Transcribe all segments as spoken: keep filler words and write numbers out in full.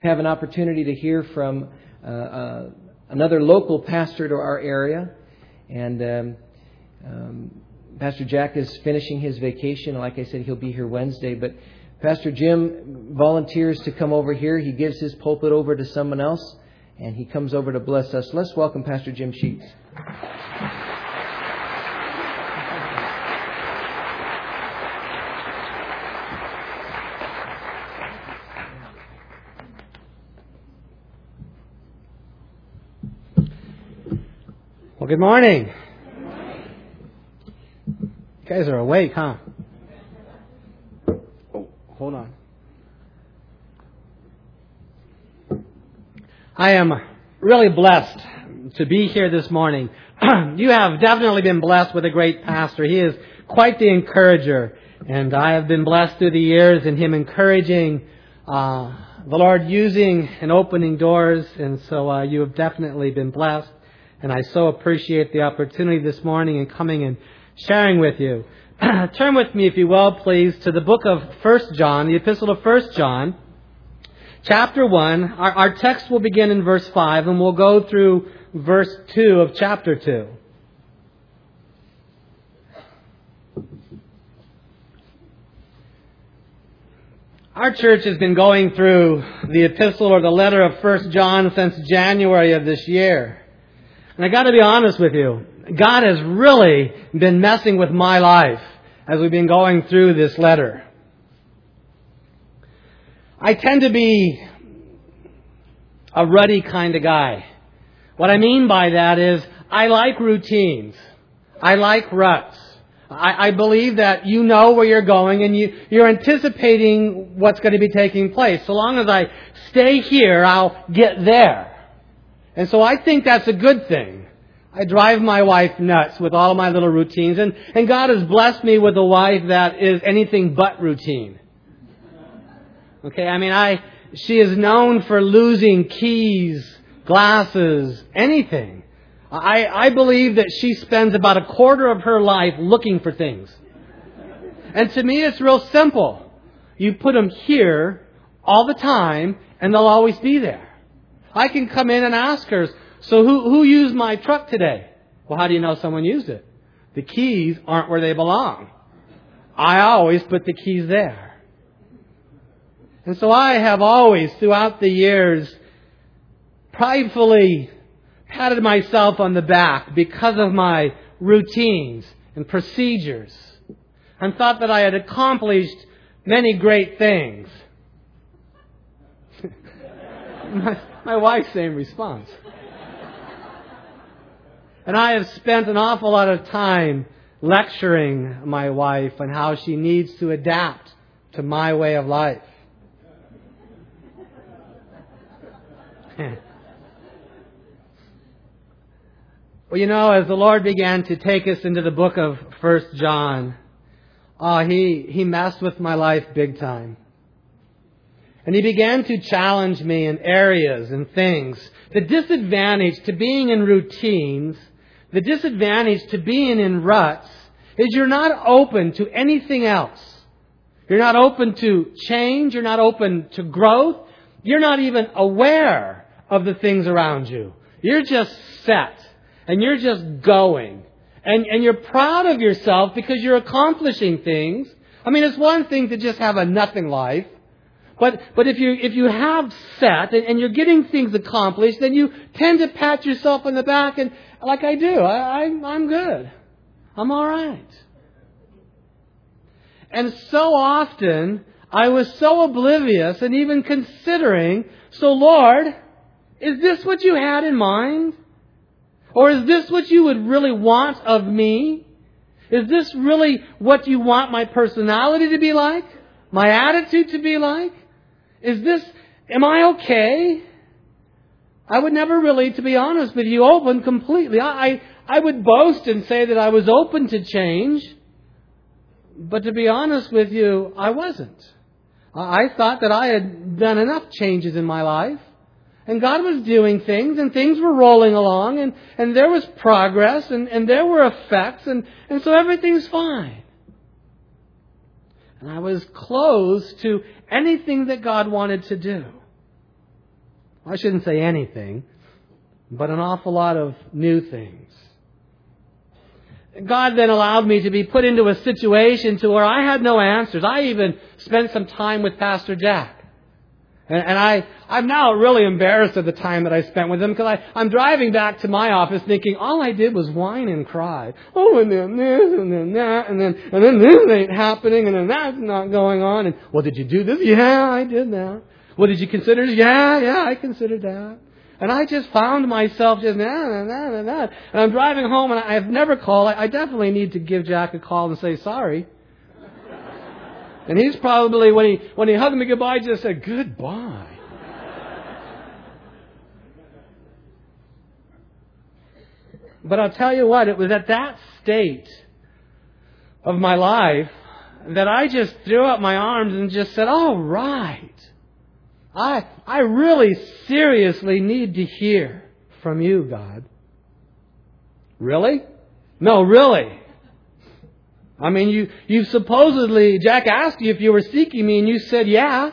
have an opportunity to hear from uh, uh, another local pastor to our area. And um, um, Pastor Jack is finishing his vacation. Like I said, he'll be here Wednesday. But Pastor Jim volunteers to come over here. He gives his pulpit over to someone else, and he comes over to bless us. Let's welcome Pastor Jim Sheets. Well, good morning. You guys are awake, huh? Oh, hold on. I am really blessed to be here this morning. You have definitely been blessed with a great pastor. He is quite the encourager. And I have been blessed through the years in him encouraging uh, the Lord, using and opening doors. And so uh, you have definitely been blessed. And I so appreciate the opportunity this morning in coming and sharing with you. Turn with me, if you will, please, to the book of First John, the epistle of First John, chapter one. Our, our text will begin in verse five, and we'll go through verse two of chapter two. Our church has been going through the epistle or the letter of First John since January of this year. And I got to be honest with you, God has really been messing with my life as we've been going through this letter. I tend to be a ruddy kind of guy. What I mean by that is I like routines. I like ruts. I, I believe that you know where you're going and you, you're anticipating what's going to be taking place. So long as I stay here, I'll get there. And so I think that's a good thing. I drive my wife nuts with all of my little routines. And, and God has blessed me with a wife that is anything but routine. Okay, I mean, I she is known for losing keys, glasses, anything. I, I believe that she spends about a quarter of her life looking for things. And to me, it's real simple. You put them here all the time, and they'll always be there. I can come in and ask her, so who, who used my truck today? Well, how do you know someone used it? The keys aren't where they belong. I always put the keys there. And so I have always, throughout the years, pridefully patted myself on the back because of my routines and procedures and thought that I had accomplished many great things. my, my wife's same response. And I have spent an awful lot of time lecturing my wife on how she needs to adapt to my way of life. Well, you know, as the Lord began to take us into the book of First John, oh, he, he messed with my life big time. And He began to challenge me in areas and things. The disadvantage to being in routines, the disadvantage to being in ruts, is you're not open to anything else. You're not open to change. You're not open to growth. You're not even aware of the things around you. You're just set. And you're just going. And, and you're proud of yourself because you're accomplishing things. I mean, it's one thing to just have a nothing life. But but if you if you have set and, and you're getting things accomplished, then you tend to pat yourself on the back and, like I do, I, I, I'm good. I'm all right. And so often, I was so oblivious and even considering, so Lord, is this what you had in mind? Or is this what you would really want of me? Is this really what you want my personality to be like? My attitude to be like? Is this, am I okay? I would never really, to be honest with you, open completely. I, I, I would boast and say that I was open to change. But to be honest with you, I wasn't. I thought that I had done enough changes in my life. And God was doing things, and things were rolling along, and, and there was progress, and, and there were effects, and, and so everything's fine. And I was closed to anything that God wanted to do. I shouldn't say anything, but an awful lot of new things. God then allowed me to be put into a situation to where I had no answers. I even spent some time with Pastor Jack. And, and I, I'm now really embarrassed of the time that I spent with him, because I, I'm driving back to my office thinking all I did was whine and cry. Oh, and then this, and then that, and then, and then this ain't happening, and then that's not going on. And, well, did you do this? Yeah, I did that. Well, did you consider this? Yeah, yeah, I considered that. And I just found myself just, nah, nah, nah, nah, nah. And I'm driving home, and I've never called. I definitely need to give Jack a call and say sorry. And he's probably, when he when he hugged me goodbye, just said, goodbye. But I'll tell you what, it was at that state of my life that I just threw up my arms and just said, all right. I I really seriously need to hear from you, God. Really? No, really. I mean, you, you supposedly, Jack asked you if you were seeking me, and you said, yeah.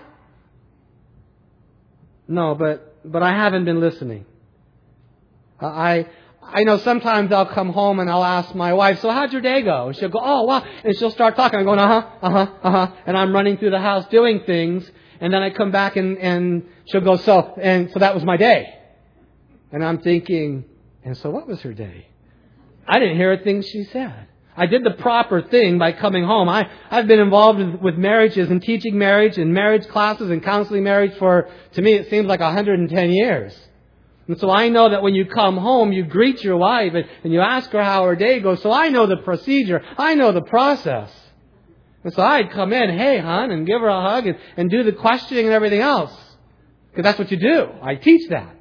No, but, but I haven't been listening. I, I know sometimes I'll come home and I'll ask my wife, so how'd your day go? And she'll go, oh, wow. And she'll start talking. I'm going, uh-huh, uh-huh, uh-huh. And I'm running through the house doing things. And then I come back and, and she'll go, so, and so that was my day. And I'm thinking, and so what was her day? I didn't hear a thing she said. I did the proper thing by coming home. I, I've been involved with, with marriages and teaching marriage and marriage classes and counseling marriage for, to me, it seems like one hundred ten years. And so I know that when you come home, you greet your wife and, and you ask her how her day goes. So I know the procedure. I know the process. And so I'd come in, hey, hon, and give her a hug and, and do the questioning and everything else. Because that's what you do. I teach that.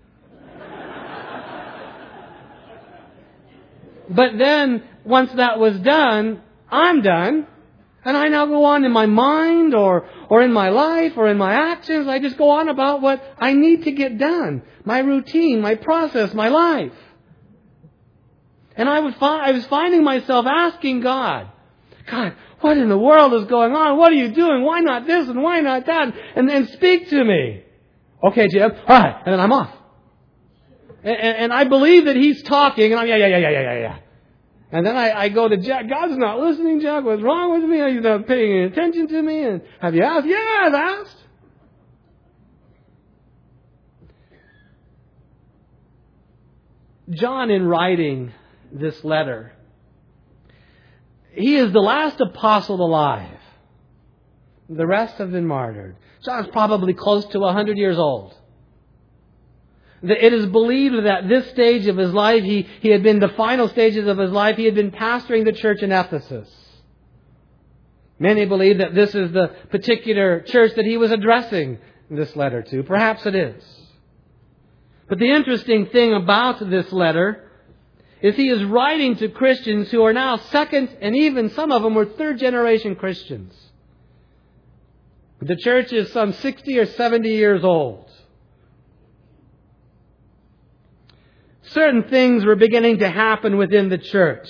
But then, once that was done, I'm done. And I now go on in my mind or, or in my life or in my actions. I just go on about what I need to get done. My routine, my process, my life. And I, would find, I was finding myself asking God, God, what in the world is going on? What are you doing? Why not this and why not that? And then speak to me. Okay, Jim. All right. And then I'm off. And, and, and I believe that He's talking. And I'm, yeah, yeah, yeah, yeah, yeah, yeah. And then I, I go to Jack. God's not listening, Jack. What's wrong with me? He's not paying any attention to me. And have you asked? Yeah, I've asked. John, in writing this letter, he is the last apostle alive. The rest have been martyred. John's probably close to one hundred years old. It is believed that at this stage of his life, he, he had been the final stages of his life, he had been pastoring the church in Ephesus. Many believe that this is the particular church that he was addressing this letter to. Perhaps it is. But the interesting thing about this letter is he is writing to Christians who are now second, and even some of them were third generation Christians. The church is some sixty or seventy years old. Certain things were beginning to happen within the church.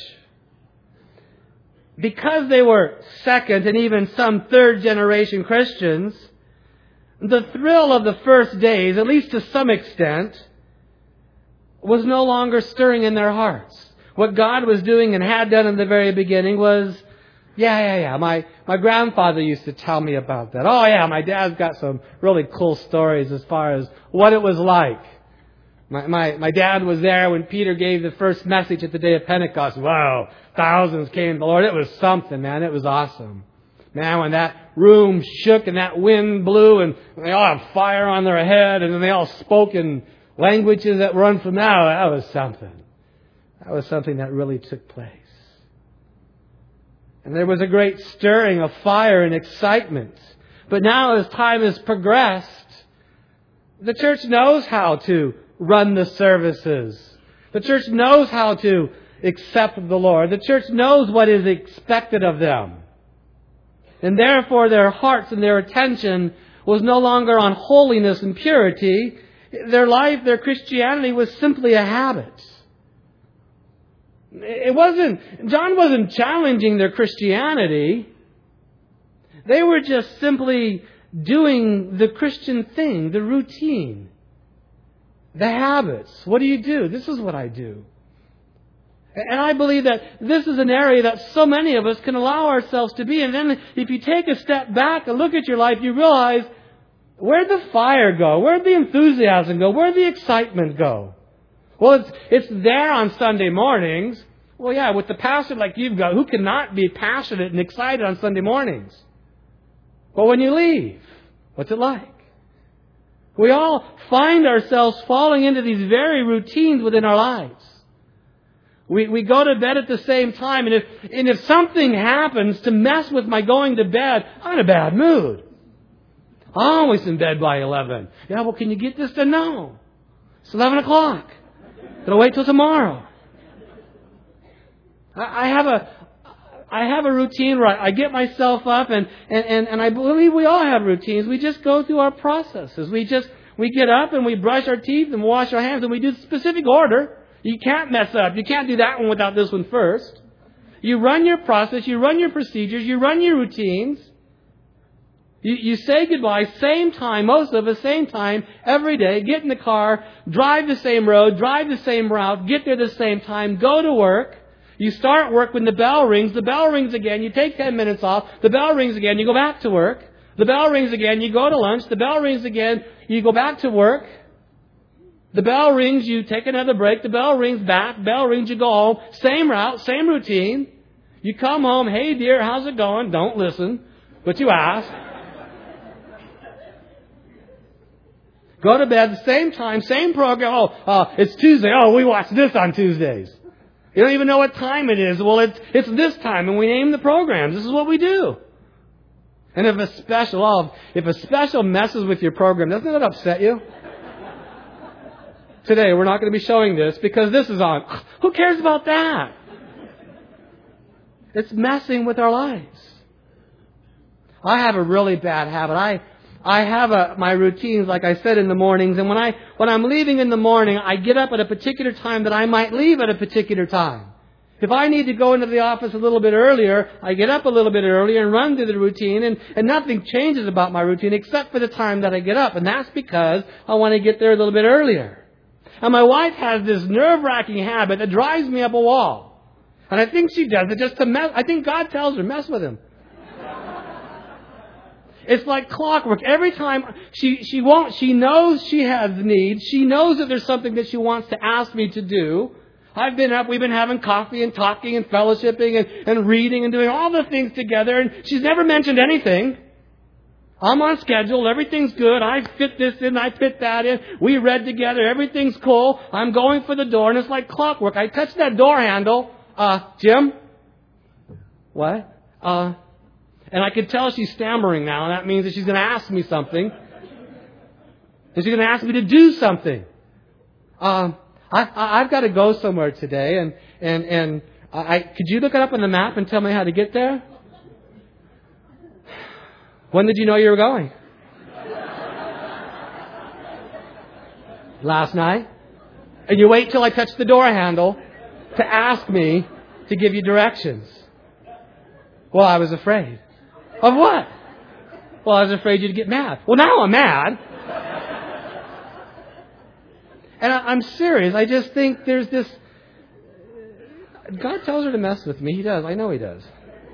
Because they were second and even some third generation Christians, the thrill of the first days, at least to some extent, was no longer stirring in their hearts. What God was doing and had done in the very beginning was, yeah, yeah, yeah. My, my grandfather used to tell me about that. Oh, yeah, my dad's got some really cool stories as far as what it was like. My, my, my dad was there when Peter gave the first message at the day of Pentecost. Wow, thousands came to the Lord. It was something, man. It was awesome. Man, when that room shook and that wind blew and they all had fire on their head and then they all spoke in languages that were unfamiliar, that was something. That was something that really took place. And there was a great stirring of fire and excitement. But now as time has progressed, the church knows how to run the services. The church knows how to accept the Lord. The church knows what is expected of them. And therefore their hearts and their attention was no longer on holiness and purity. Their life, their Christianity was simply a habit. It wasn't, John wasn't challenging their Christianity. They were just simply doing the Christian thing, the routine. The habits. What do you do? This is what I do. And I believe that this is an area that so many of us can allow ourselves to be. And then if you take a step back and look at your life, you realize, where'd the fire go? Where'd the enthusiasm go? Where'd the excitement go? Well, it's, it's there on Sunday mornings. Well, yeah, with the pastor like you've got, who cannot be passionate and excited on Sunday mornings? But when you leave, what's it like? We all find ourselves falling into these very routines within our lives. We we go to bed at the same time, and if and if something happens to mess with my going to bed, I'm in a bad mood. I'm always in bed by eleven. Yeah, well, can you get this done? No. It's eleven o'clock. Gonna wait till tomorrow. I, I have a I have a routine where I get myself up, and, and, and, and I believe we all have routines. We just go through our processes. We just we get up and we brush our teeth and wash our hands, and we do specific order. You can't mess up. You can't do that one without this one first. You run your process. You run your procedures. You run your routines. You, you say goodbye, same time, most of us, same time, every day. Get in the car, drive the same road, drive the same route, get there the same time, go to work. You start work when the bell rings. The bell rings again. You take ten minutes off. The bell rings again. You go back to work. The bell rings again. You go to lunch. The bell rings again. You go back to work. The bell rings. You take another break. The bell rings back. Bell rings. You go home. Same route. Same routine. You come home. Hey, dear, how's it going? Don't listen, but you ask. Go to bed the same time. Same program. Oh, uh, it's Tuesday. Oh, we watch this on Tuesdays. You don't even know what time it is. Well, it's it's this time, and we name the programs. This is what we do. And if a special, oh, if a special messes with your program, doesn't that upset you? Today, we're not going to be showing this because this is on. Who cares about that? It's messing with our lives. I have a really bad habit. I I have a, my routines, like I said, in the mornings. And when, I, when I'm leaving in the morning, I get up at a particular time that I might leave at a particular time. If I need to go into the office a little bit earlier, I get up a little bit earlier and run through the routine. And, and nothing changes about my routine except for the time that I get up. And that's because I want to get there a little bit earlier. And my wife has this nerve-wracking habit that drives me up a wall. And I think she does it just to mess. I think God tells her, mess with him. It's like clockwork. Every time she, she won't, she knows she has needs. She knows that there's something that she wants to ask me to do. I've been up, we've been having coffee and talking and fellowshipping and, and reading and doing all the things together. And she's never mentioned anything. I'm on schedule. Everything's good. I fit this in. I fit that in. We read together. Everything's cool. I'm going for the door. And it's like clockwork. I touch that door handle. Uh, Jim? What? Uh... And I can tell she's stammering now, and that means that she's going to ask me something. And she's going to ask me to do something. Um, I, I, I've got to go somewhere today, and and and I could you look it up on the map and tell me how to get there? When did you know you were going? Last night. And you wait till I touch the door handle to ask me to give you directions. Well, I was afraid. Of what? Well, I was afraid you'd get mad. Well, now I'm mad. And I, I'm serious. I just think there's this... God tells her to mess with me. He does. I know He does.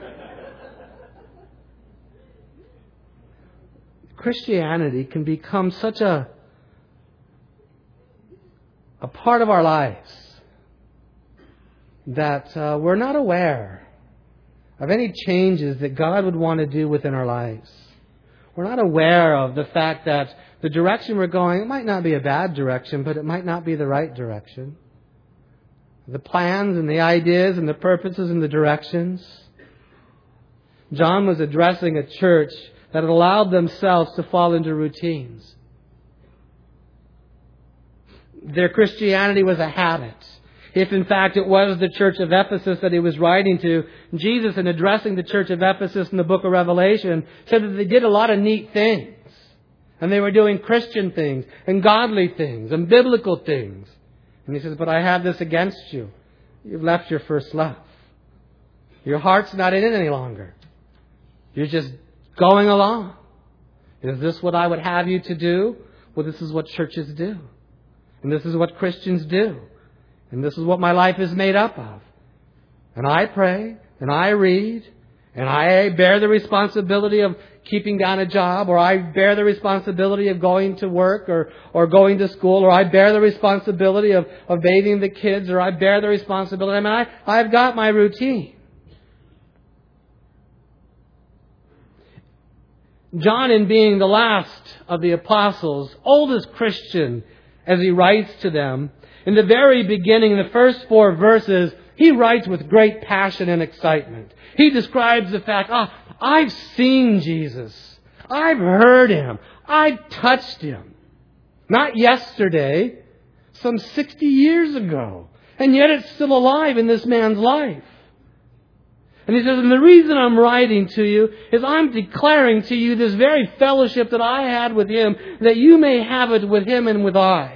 Christianity can become such a, a part of our lives that uh, we're not aware of any changes that God would want to do within our lives. We're not aware of the fact that the direction we're going, it might not be a bad direction, but it might not be the right direction. The plans and the ideas and the purposes and the directions. John was addressing a church that had allowed themselves to fall into routines. Their Christianity was a habit. If in fact it was the church of Ephesus that he was writing to, Jesus, in addressing the church of Ephesus in the book of Revelation, said that they did a lot of neat things. And they were doing Christian things and godly things and biblical things. And he says, but I have this against you. You've left your first love. Your heart's not in it any longer. You're just going along. Is this what I would have you to do? Well, this is what churches do. And this is what Christians do. And this is what my life is made up of. And I pray, and I read, and I bear the responsibility of keeping down a job, or I bear the responsibility of going to work, or, or going to school, or I bear the responsibility of, of bathing the kids, or I bear the responsibility. I mean, I, I've got my routine. John, in being the last of the apostles, oldest Christian, as he writes to them, in the very beginning, in the first four verses, he writes with great passion and excitement. He describes the fact, oh, I've seen Jesus. I've heard Him. I've touched Him. Not yesterday, some sixty years ago. And yet it's still alive in this man's life. And he says, and the reason I'm writing to you is I'm declaring to you this very fellowship that I had with Him, that you may have it with Him and with I.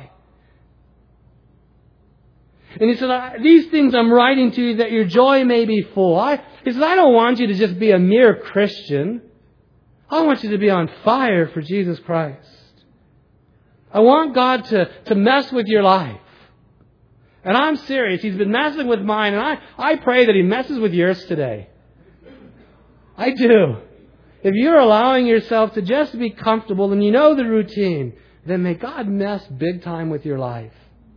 And he said, these things I'm writing to you that your joy may be full. I, he says, I don't want you to just be a mere Christian. I want you to be on fire for Jesus Christ. I want God to, to mess with your life. And I'm serious. He's been messing with mine, and I, I pray that He messes with yours today. I do. If you're allowing yourself to just be comfortable and you know the routine, then may God mess big time with your life.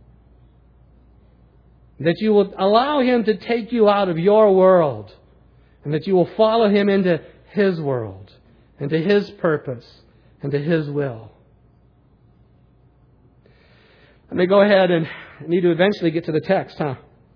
That you will allow Him to take you out of your world, and that you will follow Him into His world, and to His purpose, and to His will. Let me go ahead and need to eventually get to the text, huh?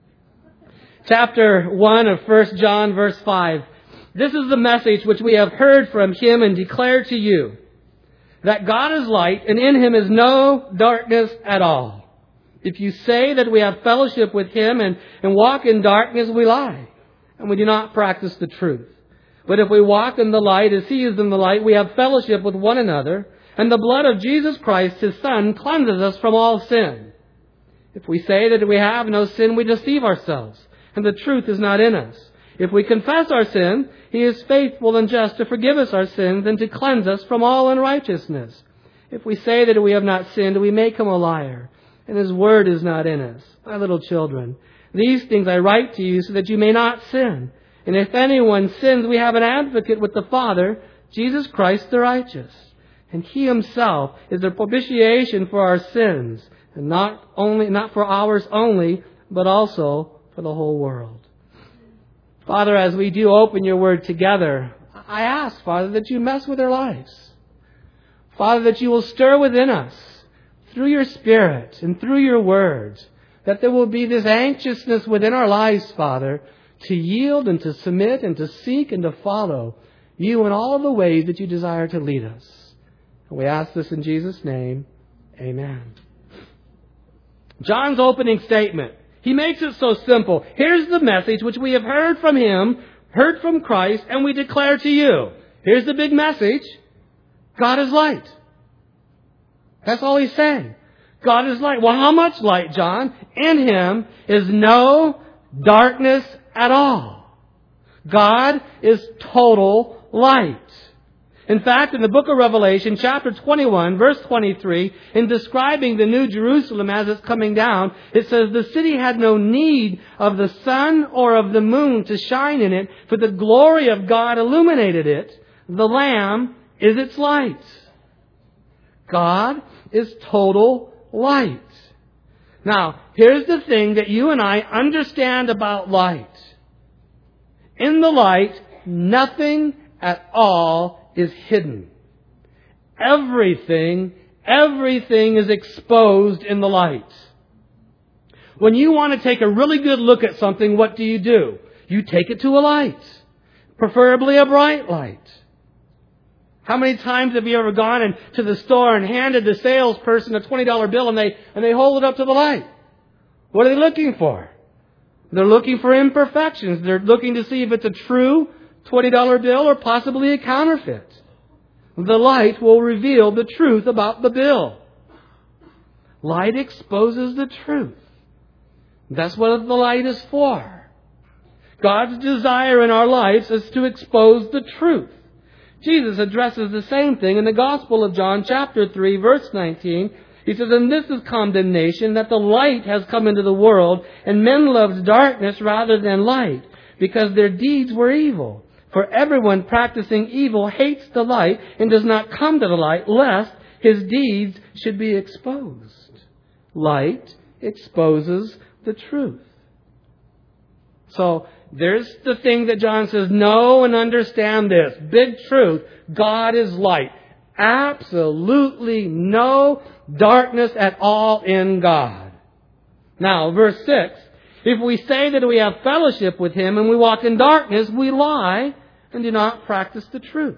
Chapter one of First John, verse five. This is the message which we have heard from Him and declare to you, that God is light, and in Him is no darkness at all. If you say that we have fellowship with Him and, and walk in darkness, we lie, and we do not practice the truth. But if we walk in the light as He is in the light, we have fellowship with one another, and the blood of Jesus Christ, His Son, cleanses us from all sin. If we say that we have no sin, we deceive ourselves, and the truth is not in us. If we confess our sin, He is faithful and just to forgive us our sins and to cleanse us from all unrighteousness. If we say that we have not sinned, we make Him a liar, and His word is not in us. My little children, these things I write to you so that you may not sin. And if anyone sins, we have an advocate with the Father, Jesus Christ the righteous. And He Himself is the propitiation for our sins, and not only not for ours only, but also for the whole world. Father, as we do open your word together, I ask, Father, that you mess with our lives. Father, that you will stir within us, through your Spirit and through your words, that there will be this anxiousness within our lives, Father, to yield and to submit and to seek and to follow you in all the ways that you desire to lead us. And we ask this in Jesus' name. Amen. John's opening statement. He makes it so simple. Here's the message which we have heard from Him, heard from Christ, and we declare to you. Here's the big message. God is light. That's all he's saying. God is light. Well, how much light, John? In Him is no darkness at all. God is total light. In fact, in the book of Revelation, chapter twenty-one, verse twenty-three, in describing the New Jerusalem as it's coming down, it says, the city had no need of the sun or of the moon to shine in it, for the glory of God illuminated it. The Lamb is its light. God is total light. Now, here's the thing that you and I understand about light. In the light, nothing at all is hidden. Everything, everything is exposed in the light. When you want to take a really good look at something, what do you do? You take it to a light, preferably a bright light. How many times have you ever gone into the store and handed the salesperson a twenty dollar bill and they and they hold it up to the light? What are they looking for? They're looking for imperfections. They're looking to see if it's a true twenty dollar bill or possibly a counterfeit. The light will reveal the truth about the bill. Light exposes the truth. That's what the light is for. God's desire in our lives is to expose the truth. Jesus addresses the same thing in the Gospel of John, chapter three, verse nineteen. He says, and this is condemnation, that the light has come into the world, and men loved darkness rather than light, because their deeds were evil. For everyone practicing evil hates the light and does not come to the light, lest his deeds should be exposed. Light exposes the truth. So, there's the thing that John says, know and understand this. Big truth. God is light. Absolutely no darkness at all in God. Now, verse six. If we say that we have fellowship with Him and we walk in darkness, we lie and do not practice the truth.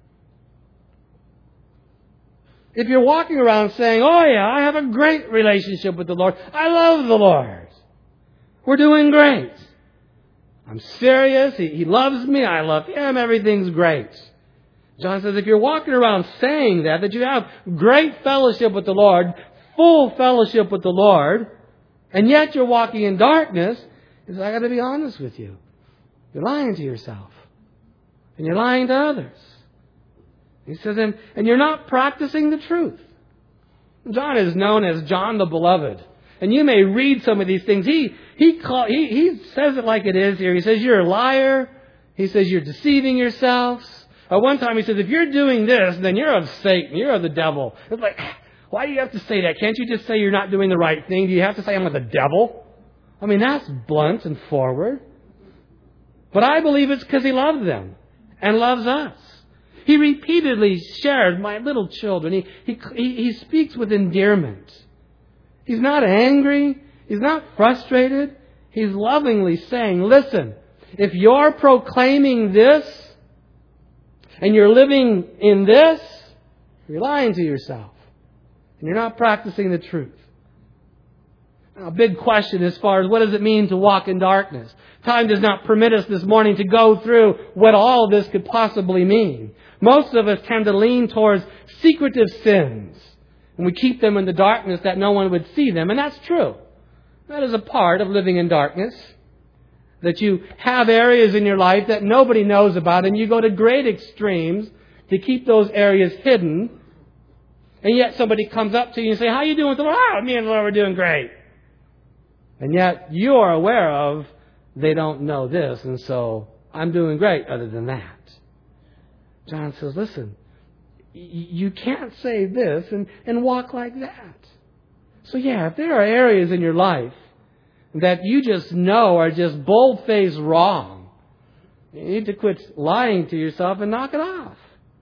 If you're walking around saying, oh yeah, I have a great relationship with the Lord. I love the Lord. We're doing great. I'm serious. He, he loves me. I love Him. Everything's great. John says if you're walking around saying that, that you have great fellowship with the Lord, full fellowship with the Lord, and yet you're walking in darkness, he says, I got to be honest with you. You're lying to yourself. And you're lying to others. He says, and, and you're not practicing the truth. John is known as John the Beloved. And you may read some of these things. He he call, he, he says it like it is here. He says you're a liar. He says you're deceiving yourselves. At one time he says if you're doing this, then you're of Satan. You're of the devil. It's like, why do you have to say that? Can't you just say you're not doing the right thing? Do you have to say I'm of the devil? I mean, that's blunt and forward. But I believe it's because He loves them and loves us. He repeatedly shares my little children. He, he, he speaks with endearment. He's not angry. He's not frustrated. He's lovingly saying, listen, if you're proclaiming this and you're living in this, you're lying to yourself. And you're not practicing the truth. Now, a big question as far as what does it mean to walk in darkness? Time does not permit us this morning to go through what all of this could possibly mean. Most of us tend to lean towards secretive sins. And we keep them in the darkness that no one would see them. And that's true. That is a part of living in darkness. That you have areas in your life that nobody knows about. And you go to great extremes to keep those areas hidden. And yet somebody comes up to you and say, how are you doing with the Lord? Oh, me and the Lord are doing great. And yet you are aware of they don't know this. And so I'm doing great other than that. John says, listen, you can't say this and, and walk like that. So yeah, if there are areas in your life that you just know are just bold-faced wrong, you need to quit lying to yourself and knock it off.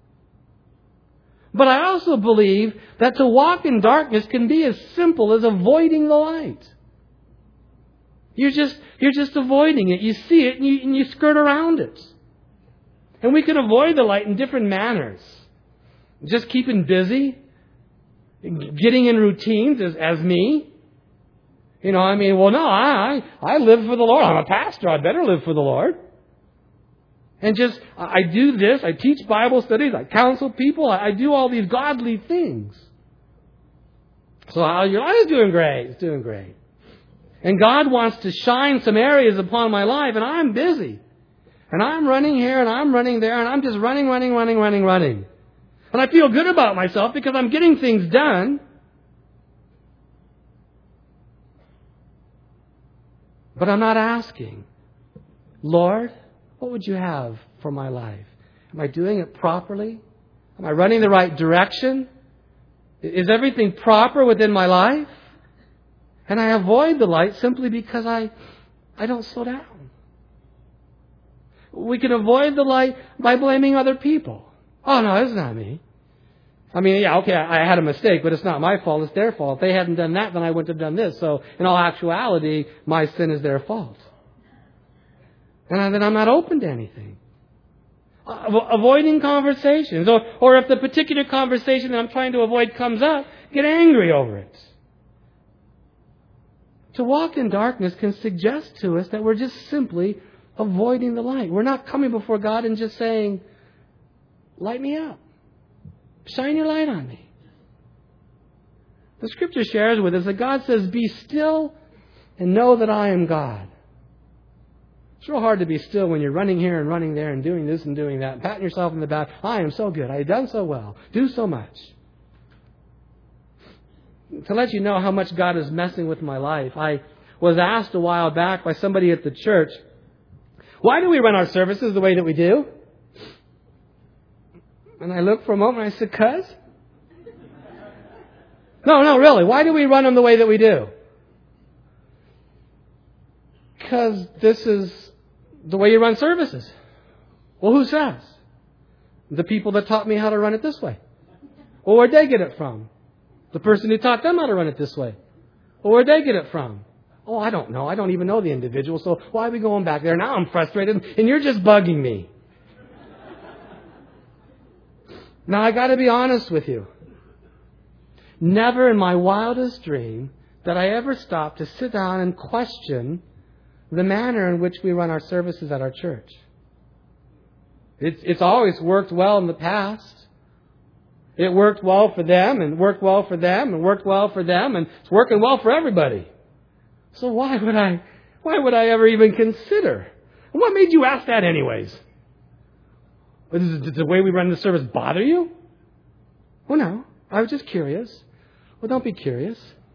But I also believe that to walk in darkness can be as simple as avoiding the light. You're just, you're just avoiding it. You see it and you, and you skirt around it. And we can avoid the light in different manners. Just keeping busy, getting in routines as, as me. You know, I mean, well, no, I, I live for the Lord. I'm a pastor. I better live for the Lord. And just, I do this. I teach Bible studies. I counsel people. I, I do all these godly things. So how your life is doing great. It's doing great. And God wants to shine some areas upon my life, and I'm busy. And I'm running here, and I'm running there, and I'm just running, running, running, running, running. And I feel good about myself because I'm getting things done. But I'm not asking, Lord, what would you have for my life? Am I doing it properly? Am I running the right direction? Is everything proper within my life? And I avoid the light simply because I, I don't slow down. We can avoid the light by blaming other people. Oh, no, it's not me. I mean, yeah, okay, I had a mistake, but it's not my fault, it's their fault. If they hadn't done that, then I wouldn't have done this. So, in all actuality, my sin is their fault. And then I'm not open to anything. Avoiding conversations. Or, or if the particular conversation that I'm trying to avoid comes up, get angry over it. To walk in darkness can suggest to us that we're just simply avoiding the light. We're not coming before God and just saying, light me up. Shine your light on me. The Scripture shares with us that God says, be still and know that I am God. It's real hard to be still when you're running here and running there and doing this and doing that, and patting yourself in the back. I am so good. I have done so well. Do so much. to let you know how much God is messing with my life, I was asked a while back by somebody at the church, why do we run our services the way that we do? And I looked for a moment and I said, cuz? No, no, really. Why do we run them the way that we do? Because this is the way you run services. Well, who says? The people that taught me how to run it this way. Well, where'd they get it from? The person who taught them how to run it this way. Well, where'd they get it from? Oh, I don't know. I don't even know the individual. So why are we going back there? Now I'm frustrated and you're just bugging me. Now, I got to be honest with you. Never in my wildest dream did I ever stop to sit down and question the manner in which we run our services at our church. It's, it's always worked well in the past. It worked well for them and worked well for them and worked well for them and it's working well for everybody. So why would I, why would I ever even consider? And what made you ask that anyways? Does the way we run the service bother you? Well, no. I was just curious. Well, don't be curious.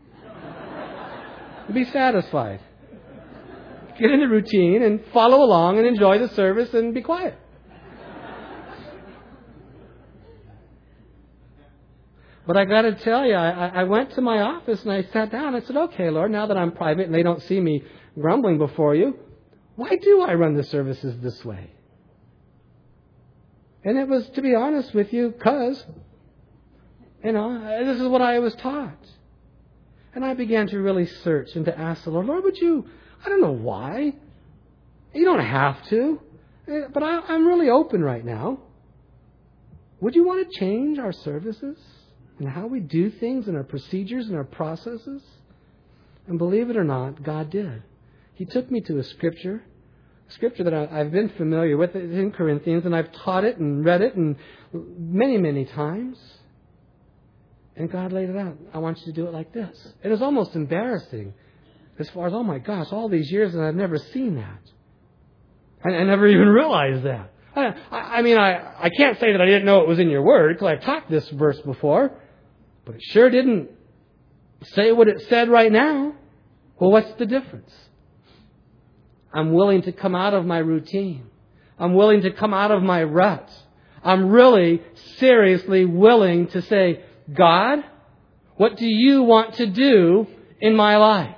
Be satisfied. Get in the routine and follow along and enjoy the service and be quiet. But I got to tell you, I, I went to my office and I sat down. I said, okay, Lord, now that I'm private and they don't see me grumbling before you, why do I run the services this way? And it was, to be honest with you, because, you know, this is what I was taught. And I began to really search and to ask the Lord, Lord, would you, I don't know why. You don't have to. But I, I'm really open right now. Would you want to change our services and how we do things and our procedures and our processes? And believe it or not, God did. He took me to a scripture, a scripture that I, I've been familiar with in Corinthians, and I've taught it and read it and many, many times. And God laid it out. I want you to do it like this. It was almost embarrassing as far as, oh my gosh, all these years and I've never seen that. I, I never even realized that. I, I, I mean, I, I can't say that I didn't know it was in your word because I've taught this verse before, but it sure didn't say what it said right now. Well, what's the difference? I'm willing to come out of my routine. I'm willing to come out of my rut. I'm really seriously willing to say, God, what do you want to do in my life?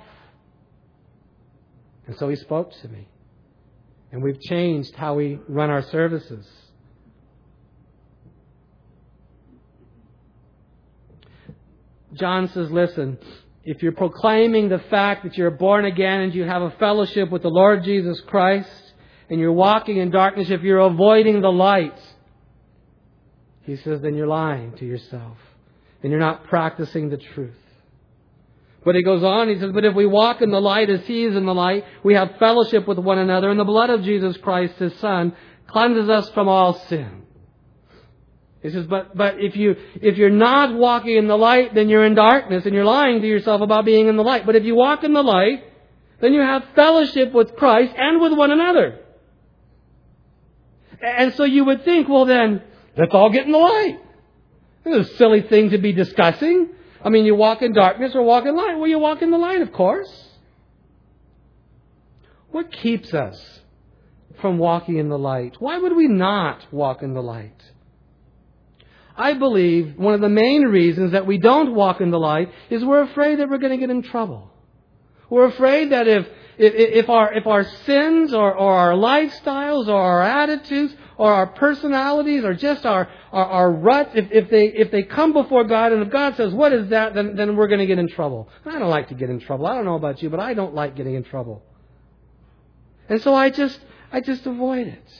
And so He spoke to me. And we've changed how we run our services. John says, listen, if you're proclaiming the fact that you're born again and you have a fellowship with the Lord Jesus Christ and you're walking in darkness, if you're avoiding the light, he says, then you're lying to yourself. And you're not practicing the truth. But he goes on, he says, but if we walk in the light as He is in the light, we have fellowship with one another, and the blood of Jesus Christ, His Son, cleanses us from all sin. He says, but but if you if you're not walking in the light, then you're in darkness, and you're lying to yourself about being in the light. But if you walk in the light, then you have fellowship with Christ and with one another. And so you would think, well then, let's all get in the light. It's a silly thing to be discussing. I mean, you walk in darkness or walk in light. Well, you walk in the light, of course. What keeps us from walking in the light? Why would we not walk in the light? I believe one of the main reasons that we don't walk in the light is we're afraid that we're going to get in trouble. We're afraid that if if, if our if our sins or, or our lifestyles or our attitudes or our personalities or just our our, our ruts, if, if they if they come before God and if God says, what is that, then, then we're going to get in trouble. I don't like to get in trouble. I don't know about you, but I don't like getting in trouble. And so I just I just avoid it.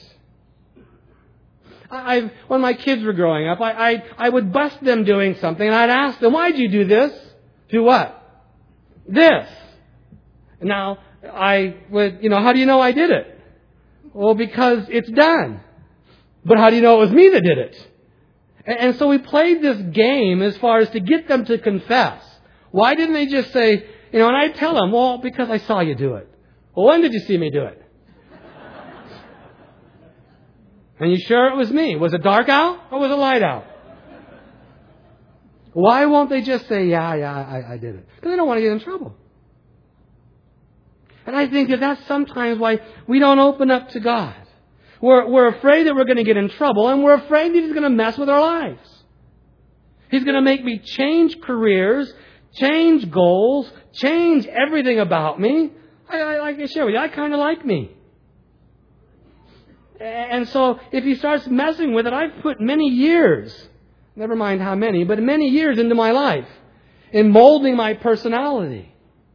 I, I when my kids were growing up, I, I I would bust them doing something, and I'd ask them, why'd you do this? Do what? This. Now, I would, you know, how do you know I did it? Well, because it's done. But how do you know it was me that did it? And, and so we played this game as far as to get them to confess. Why didn't they just say, you know, and I'd tell them, well, because I saw you do it. Well, when did you see me do it? And you sure it was me? Was it dark out or was it light out? Why won't they just say, yeah, yeah, I, I did it? Because they don't want to get in trouble. And I think that that's sometimes why we don't open up to God. We're, we're afraid that we're going to get in trouble, and we're afraid that He's going to mess with our lives. He's going to make me change careers, change goals, change everything about me. I, I like to share with you, I kind of like me. And so if He starts messing with it, I've put many years, never mind how many, but many years into my life in molding my personality.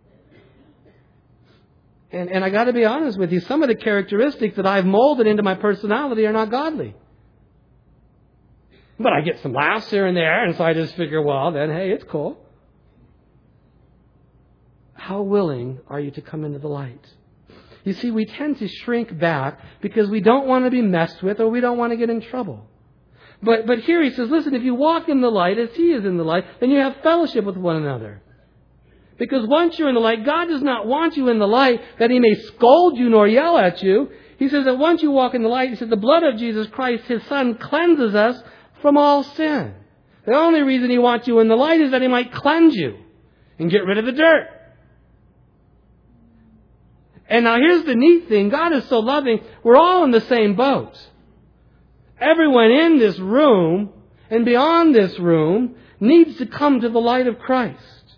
And, and I got to be honest with you, some of the characteristics that I've molded into my personality are not godly. But I get some laughs here and there, and so I just figure, well, then, hey, it's cool. How willing are you to come into the light? You see, we tend to shrink back because we don't want to be messed with or we don't want to get in trouble. But but here he says, listen, if you walk in the light as He is in the light, then you have fellowship with one another. Because once you're in the light, God does not want you in the light that He may scold you nor yell at you. He says that once you walk in the light, He says the blood of Jesus Christ, His Son, cleanses us from all sin. The only reason He wants you in the light is that He might cleanse you and get rid of the dirt. And now here's the neat thing. God is so loving. We're all in the same boat. Everyone in this room and beyond this room needs to come to the light of Christ.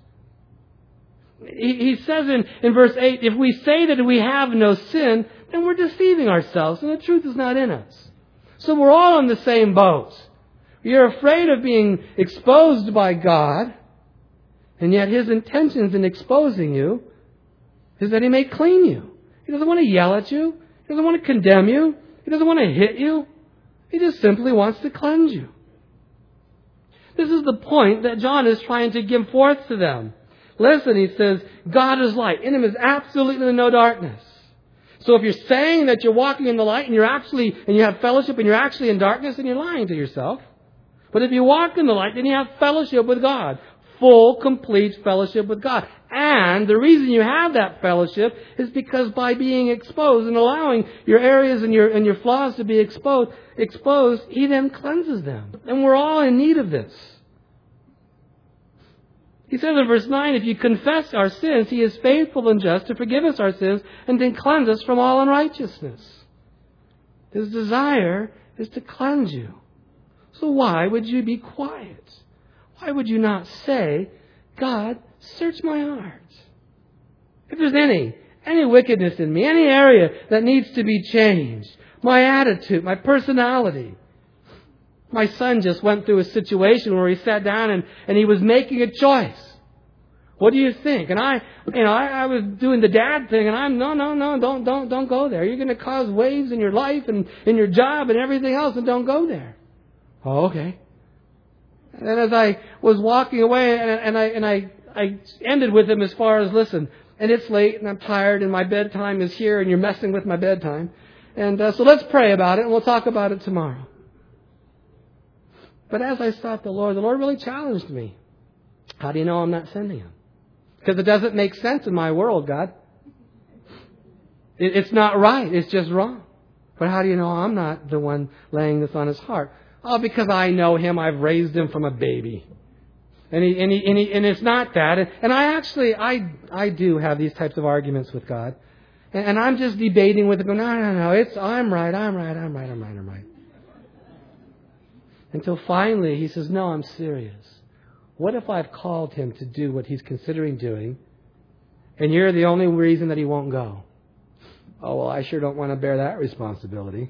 He, he says in, in verse eight, if we say that we have no sin, then we're deceiving ourselves and the truth is not in us. So we're all in the same boat. You're afraid of being exposed by God, and yet His intentions in exposing you is that He may clean you. He doesn't want to yell at you. He doesn't want to condemn you. He doesn't want to hit you. He just simply wants to cleanse you. This is the point that John is trying to give forth to them. Listen, he says, God is light. In Him is absolutely no darkness. So if you're saying that you're walking in the light and you're actually, and you have fellowship and you're actually in darkness, then you're lying to yourself. But if you walk in the light, then you have fellowship with God. Full, complete fellowship with God. And the reason you have that fellowship is because by being exposed and allowing your areas and your and your flaws to be exposed, exposed, He then cleanses them. And we're all in need of this. He says in verse nine, if you confess our sins, He is faithful and just to forgive us our sins and to cleanse us from all unrighteousness. His desire is to cleanse you. So why would you be quiet? Why would you not say, God, search my heart. If there's any, any wickedness in me, any area that needs to be changed, my attitude, my personality. My son just went through a situation where he sat down and, and he was making a choice. What do you think? And I, you know, I, I was doing the dad thing, and I'm, no, no, no, don't, don't, don't go there. You're going to cause waves in your life and in your job and everything else, and don't go there. Oh, okay. And as I was walking away, and, and I and I, I ended with him as far as, listen, and it's late, and I'm tired, and my bedtime is here, and you're messing with my bedtime. And uh, so let's pray about it, and we'll talk about it tomorrow. But as I sought the Lord, the Lord really challenged me. How do you know I'm not sending him? Because it doesn't make sense in my world, God. It, it's not right. It's just wrong. But how do you know I'm not the one laying this on his heart? Oh, because I know him. I've raised him from a baby. And he, and he, and, he, and it's not that. And, and I actually, I, I do have these types of arguments with God. And, and I'm just debating with him. No, no, no. It's, I'm right. I'm right. I'm right. I'm right. I'm right. Until finally he says, no, I'm serious. What if I've called him to do what he's considering doing, and you're the only reason that he won't go? Oh, well, I sure don't want to bear that responsibility.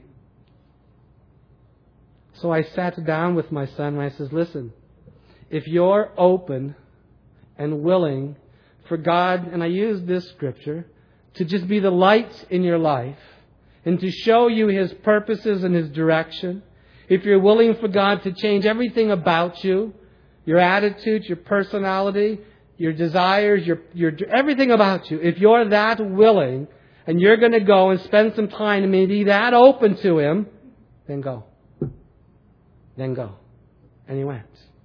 So I sat down with my son and I says, listen, if you're open and willing for God, and I used this scripture, to just be the light in your life and to show you his purposes and his direction, if you're willing for God to change everything about you, your attitude, your personality, your desires, your, your everything about you, if you're that willing and you're going to go and spend some time and be that open to him, then go. Then go. And he went.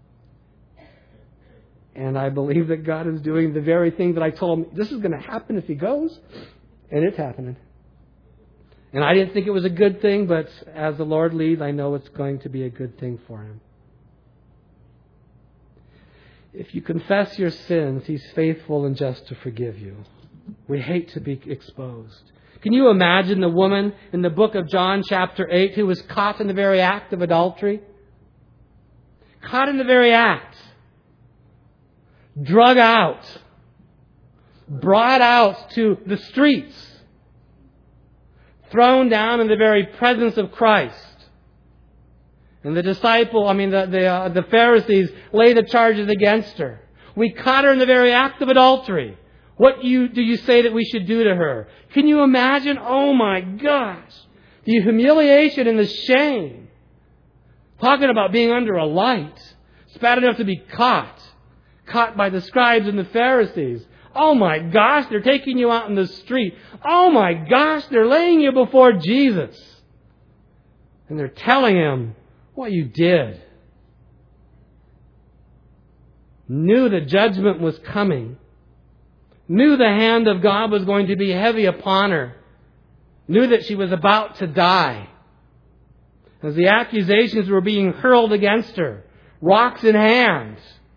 And I believe that God is doing the very thing that I told him, this is going to happen if he goes. And it's happening. And I didn't think it was a good thing, but as the Lord leads, I know it's going to be a good thing for him. If you confess your sins, He's faithful and just to forgive you. We hate to be exposed. Can you imagine the woman in the book of John chapter eight who was caught in the very act of adultery? Caught in the very act. Drug out. Brought out to the streets. Thrown down in the very presence of Christ. And the disciple, I mean the the, uh, the Pharisees lay the charges against her. We caught her in the very act of adultery. What you, do you say that we should do to her? Can you imagine? Oh my gosh. The humiliation and the shame. Talking about being under a light. It's bad enough to be caught. Caught by the scribes and the Pharisees. Oh my gosh, they're taking you out in the street. Oh my gosh, they're laying you before Jesus. And they're telling Him what you did. Knew the judgment was coming. Knew the hand of God was going to be heavy upon her. Knew that she was about to die. As the accusations were being hurled against her, rocks in hand,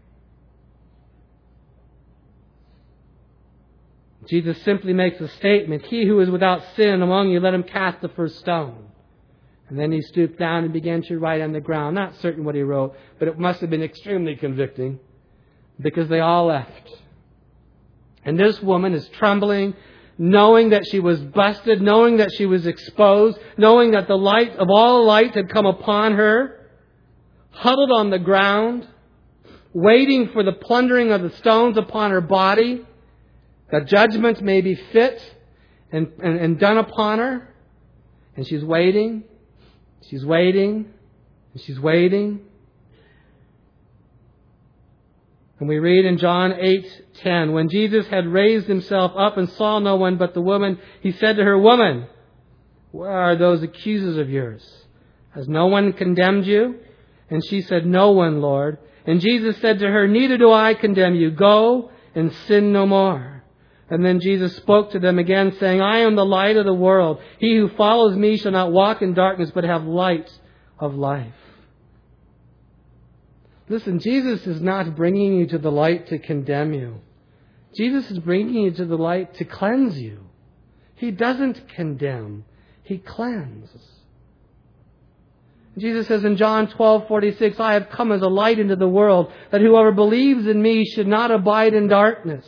Jesus simply makes a statement, "He who is without sin among you, let him cast the first stone." And then He stooped down and began to write on the ground. Not certain what He wrote, but it must have been extremely convicting because they all left. And this woman is trembling, knowing that she was busted, knowing that she was exposed, knowing that the light of all light had come upon her, huddled on the ground, waiting for the plundering of the stones upon her body, that judgment may be fit and, and, and done upon her. And she's waiting, she's waiting, and she's waiting. And we read in John eight ten, when Jesus had raised Himself up and saw no one but the woman, He said to her, "Woman, where are those accusers of yours? Has no one condemned you?" And she said, "No one, Lord." And Jesus said to her, "Neither do I condemn you. Go and sin no more." And then Jesus spoke to them again, saying, "I am the light of the world. He who follows me shall not walk in darkness, but have light of life." Listen, Jesus is not bringing you to the light to condemn you. Jesus is bringing you to the light to cleanse you. He doesn't condemn. He cleanses. Jesus says in John twelve forty-six, "I have come as a light into the world, that whoever believes in me should not abide in darkness."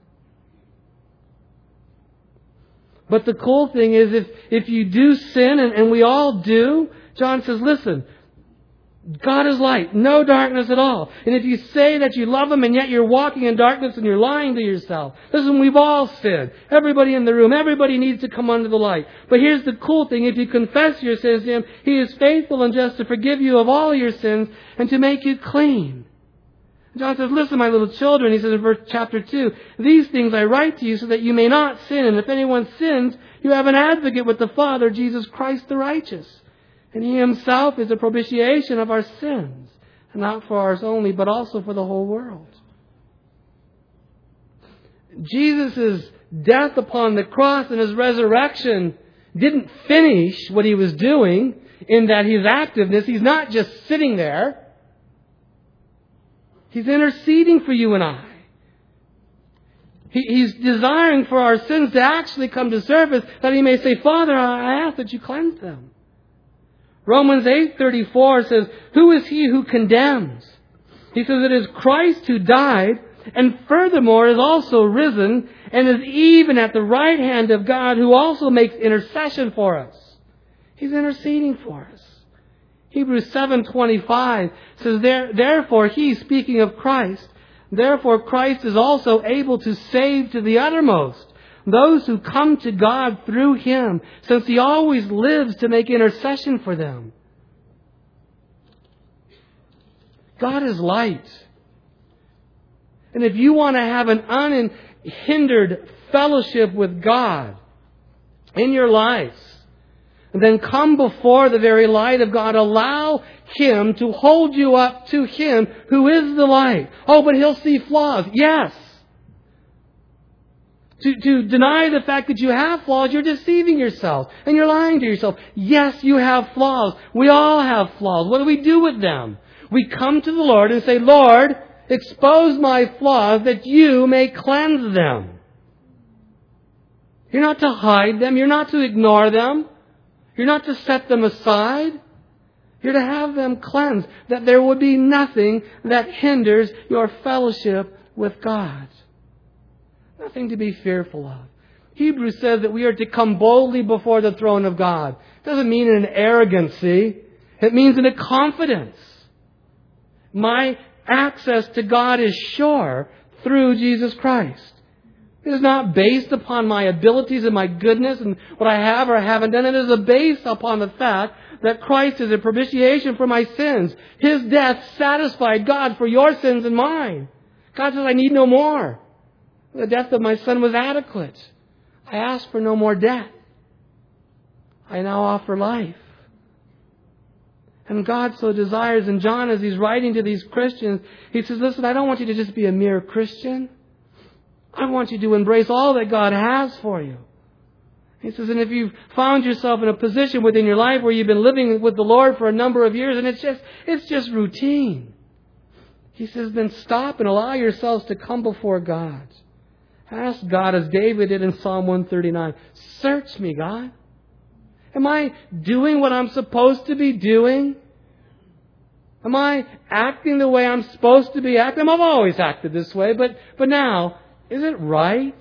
But the cool thing is, if, if you do sin, and, and we all do, John says, listen, God is light, no darkness at all. And if you say that you love Him and yet you're walking in darkness and you're lying to yourself. Listen, we've all sinned. Everybody in the room, everybody needs to come under the light. But here's the cool thing. If you confess your sins to Him, He is faithful and just to forgive you of all your sins and to make you clean. John says, "Listen, my little children," he says in verse chapter two, "these things I write to you so that you may not sin. And if anyone sins, you have an advocate with the Father, Jesus Christ the righteous. And He Himself is a propitiation of our sins, and not for ours only, but also for the whole world." Jesus' death upon the cross and His resurrection didn't finish what He was doing in that His activeness. He's not just sitting there. He's interceding for you and I. He, he's desiring for our sins to actually come to surface, that He may say, "Father, I ask that you cleanse them." Romans eight thirty-four says, "Who is he who condemns?" He says it is Christ who died, and furthermore is also risen, and is even at the right hand of God, who also makes intercession for us. He's interceding for us. Hebrews seven twenty-five says, there, "Therefore He," speaking of Christ, "therefore Christ is also able to save to the uttermost those who come to God through Him, since He always lives to make intercession for them." God is light. And if you want to have an unhindered fellowship with God in your lives, then come before the very light of God. Allow Him to hold you up to Him who is the light. Oh, but He'll see flaws. Yes. To, to deny the fact that you have flaws, you're deceiving yourself and you're lying to yourself. Yes, you have flaws. We all have flaws. What do we do with them? We come to the Lord and say, "Lord, expose my flaws that you may cleanse them. You're not to hide them. You're not to ignore them. You're not to set them aside. You're to have them cleansed, that there would be nothing that hinders your fellowship with God. Nothing to be fearful of. Hebrews says that we are to come boldly before the throne of God. It doesn't mean in an arrogancy. It means in a confidence. My access to God is sure through Jesus Christ. It is not based upon my abilities and my goodness and what I have or haven't done. It is based upon the fact that Christ is a propitiation for my sins. His death satisfied God for your sins and mine. God says, I need no more. The death of my Son was adequate. I ask for no more death. I now offer life. And God so desires, and John, as he's writing to these Christians, he says, listen, I don't want you to just be a mere Christian. I want you to embrace all that God has for you. He says, and if you've found yourself in a position within your life where you've been living with the Lord for a number of years and it's just, it's just routine. He says, then stop and allow yourselves to come before God. Ask God, as David did in Psalm one thirty-nine, search me, God. Am I doing what I'm supposed to be doing? Am I acting the way I'm supposed to be acting? I've always acted this way, but, but now, is it right?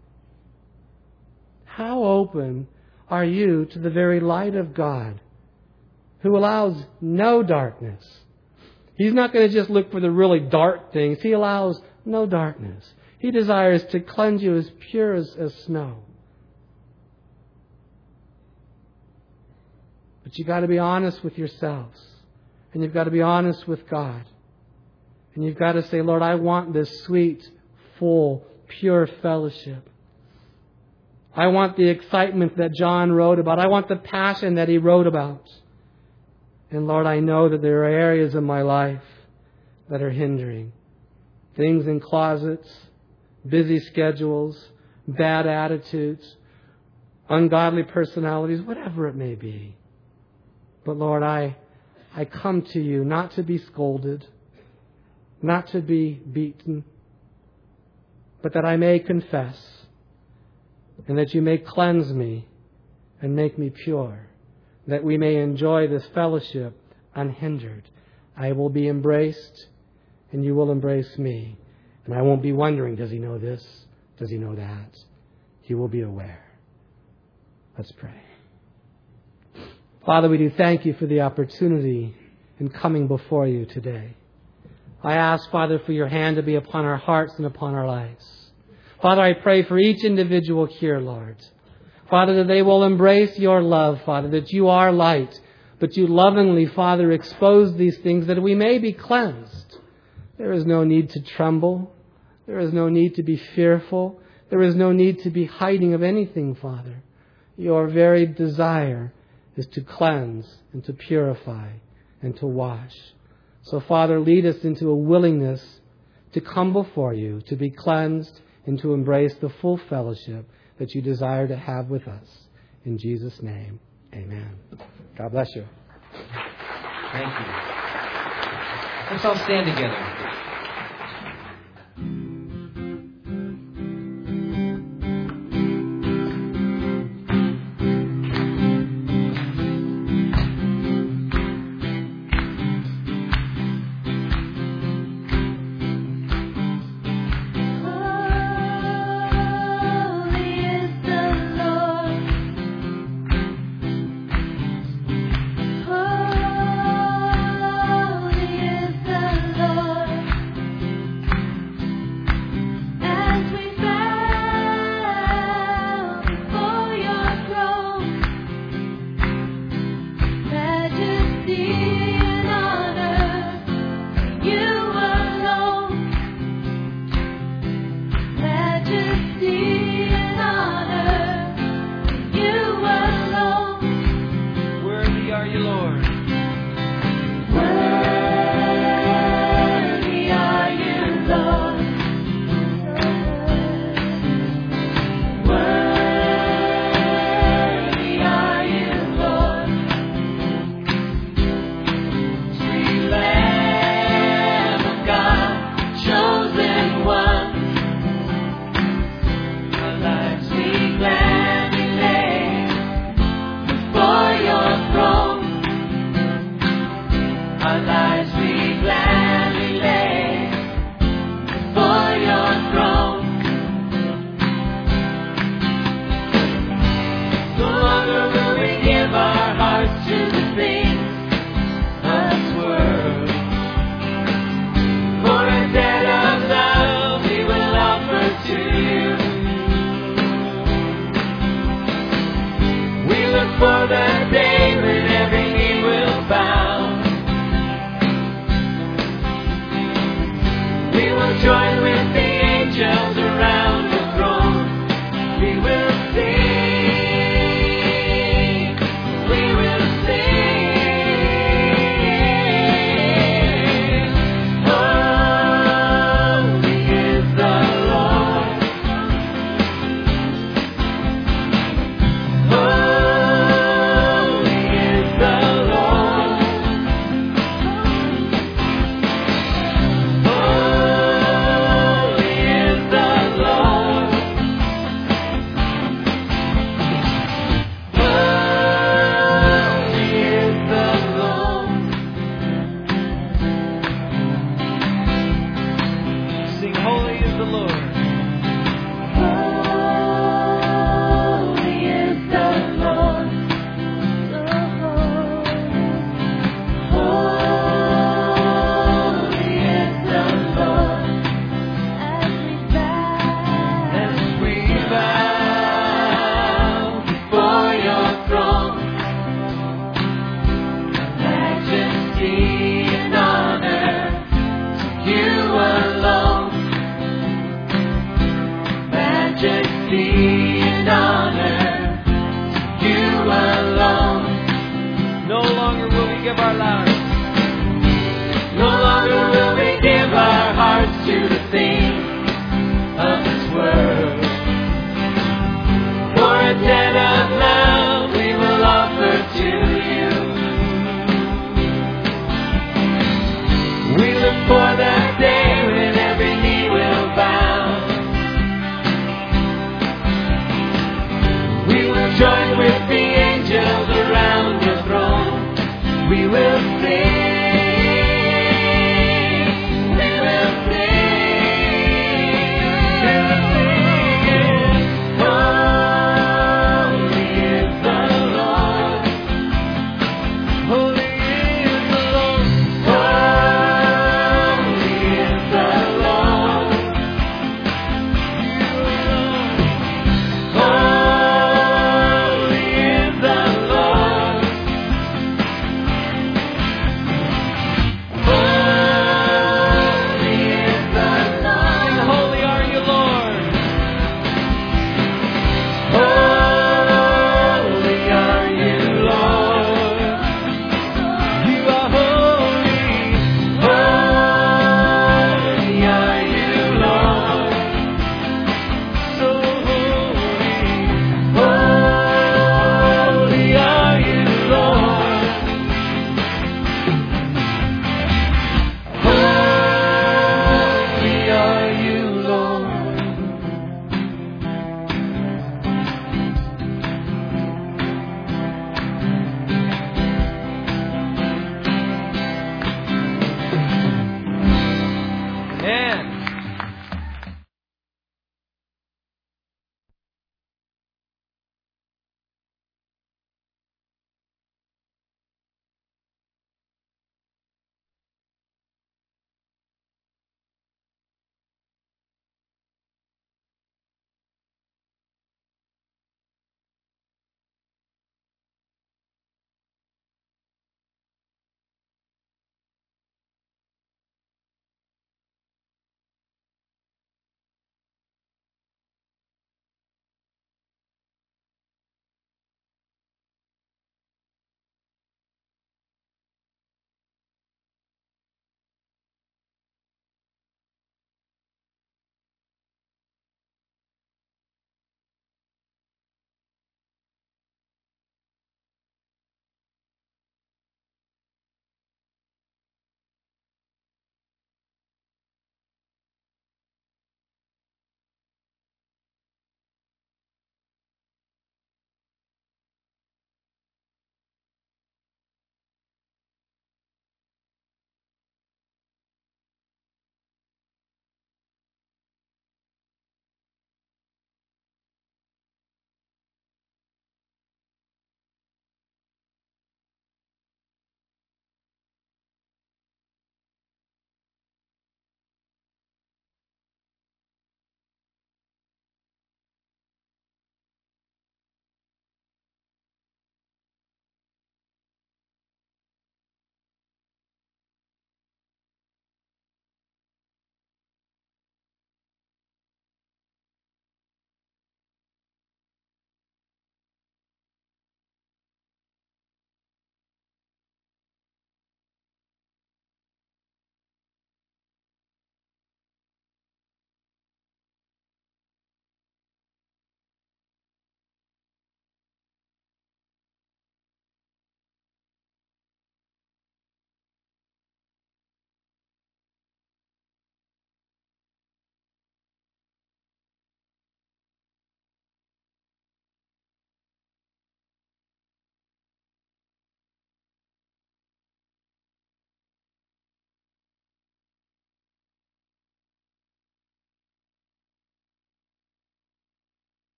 How open are you to the very light of God, who allows no darkness? He's not going to just look for the really dark things. He allows no darkness. He desires to cleanse you as pure as, as snow. But you've got to be honest with yourselves. And you've got to be honest with God. And you've got to say, Lord, I want this sweet, full, pure fellowship. I want the excitement that John wrote about. I want the passion that he wrote about. And Lord, I know that there are areas in my life that are hindering. Things in closets, busy schedules, bad attitudes, ungodly personalities, whatever it may be. But Lord, I, I come to you not to be scolded, not to be beaten, but that I may confess and that you may cleanse me and make me pure, that we may enjoy this fellowship unhindered. I will be embraced and you will embrace me. And I won't be wondering, does he know this? Does he know that? He will be aware. Let's pray. Father, we do thank you for the opportunity in coming before you today. I ask, Father, for your hand to be upon our hearts and upon our lives. Father, I pray for each individual here, Lord. Father, that they will embrace your love, Father, that you are light, but you lovingly, Father, expose these things that we may be cleansed. There is no need to tremble. There is no need to be fearful. There is no need to be hiding of anything, Father. Your very desire is to cleanse and to purify and to wash. So, Father, lead us into a willingness to come before you, to be cleansed and to embrace the full fellowship that you desire to have with us. In Jesus' name, amen. God bless you. Thank you. Let's all stand together. Holy is the Lord. majesty and honor to you alone. No longer will we give our lives. No longer will we give our hearts to the things of this world. For a debt of love we will offer to you. We look for that day when every knee will bow. We will join with the